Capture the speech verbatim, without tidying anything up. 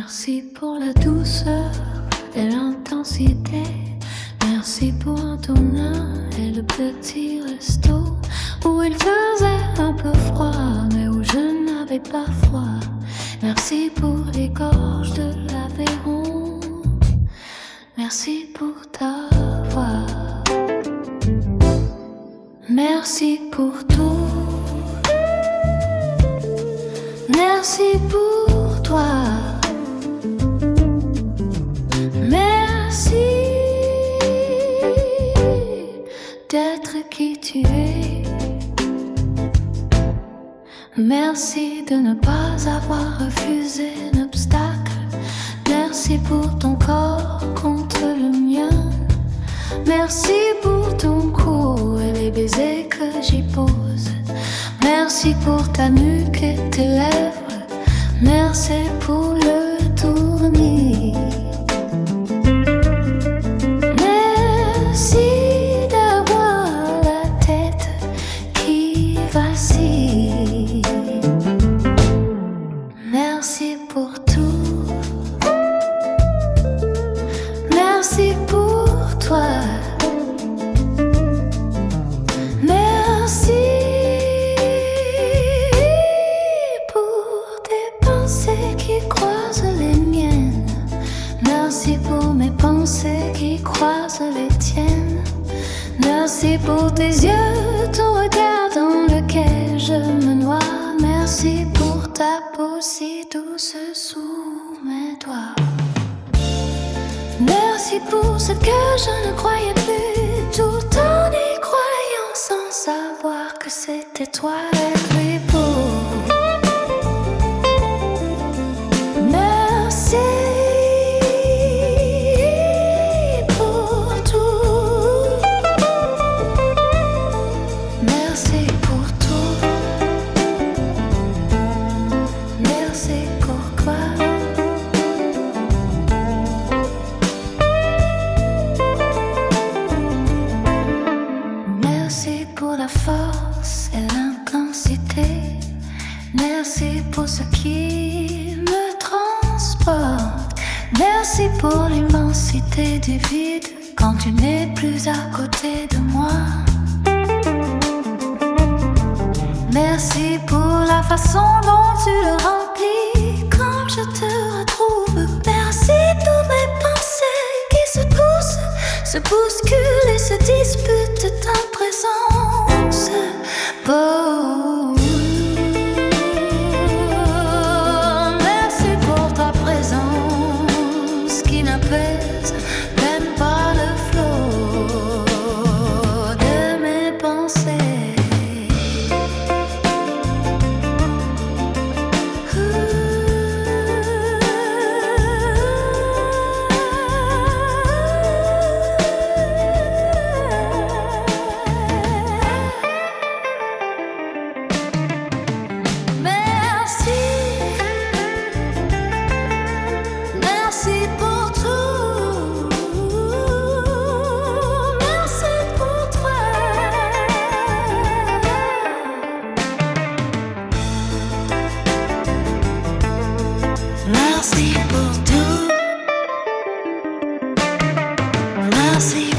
Merci pour la douceur et l'intensité. Merci pour Antonin et le petit resto où il faisait un peu froid, mais où je n'avais pas froid. Merci pour les gorges de l'Aveyron. Merci pour ta voix. Merci pour tout. Merci pour toi. Merci d'être qui tu es. Merci de ne pas avoir refusé un obstacle. Merci pour ton corps contre le mien. Merci pour ton cou et les baisers que j'y pose. Merci pour ta nuque et tes lèvres. Merci pour le tournis. Merci d'avoir la tête qui vacille. Merci pour tout. Merci pour toi. Merci pour tes pensées qui croisent les miennes. Merci pour mes pensées qui croisent les tiennes. Merci pour tes yeux, ton regard dans lequel je me noie. Merci pour ta peau si douce sous mes doigts. Merci pour ce que je ne croyais plus, tout en y croyant sans savoir que c'était toi le plus beau. Merci pour tout. Merci pour tout. Merci pour quoi? Merci pour la force et l'intensité. Merci pour ce qui me transporte. Merci pour l'immensité du vide quand tu n'es plus à côté de moi. Merci pour la façon dont tu le remplis quand je te retrouve. Merci pour mes pensées qui se poussent, se bousculent et se disputent ta présence. Oh, merci pour ta présence qui n'apaise même pas le flot de mes pensées. Merci pour tout. Merci pour toi. Merci pour tout. Merci.